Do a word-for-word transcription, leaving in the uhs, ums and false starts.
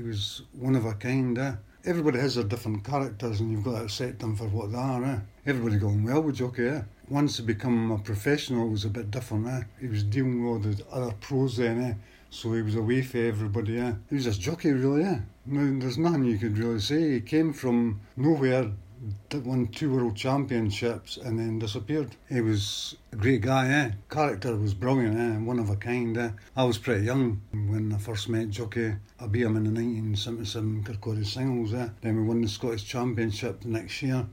he was one of a kind, eh? Everybody has their different characters and you've got to accept them for what they are, eh? Everybody going well with Jockey, eh? Once he become a professional, it was a bit different, eh? He was dealing with all the other pros then, eh? So he was away from everybody, eh? He was just Jockey, really, eh? No, there's nothing you could really say. He came from nowhere, won two world championships and then disappeared. He was a great guy, eh? Character was brilliant, eh? One of a kind, eh? I was pretty young when I first met Jockey. I beat him in the nineteen seventy-seven Kirkcaldy singles, eh? Then we won the Scottish Championship the next year.